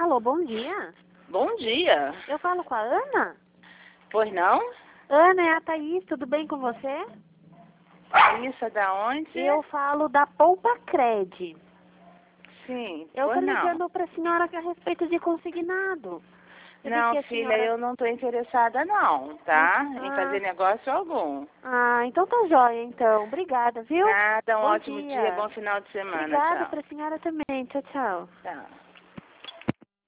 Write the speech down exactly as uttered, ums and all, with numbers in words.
Alô, bom dia. Bom dia. Eu falo com a Ana? Pois não? Ana, é a Thaís, tudo bem com você? Isso é da onde? Eu falo da Poupa Cred. Sim, Eu tô pois não. ligando pra senhora a respeito de consignado. Eu vi Não, que a filha, senhora- eu não tô interessada não, tá? Em Ah. fazer negócio algum. Ah, então tá jóia, então. Obrigada, viu? Nada, um Bom ótimo dia. dia. bom final de semana. Obrigada Tchau. pra senhora também. Tchau, tchau. Tchau.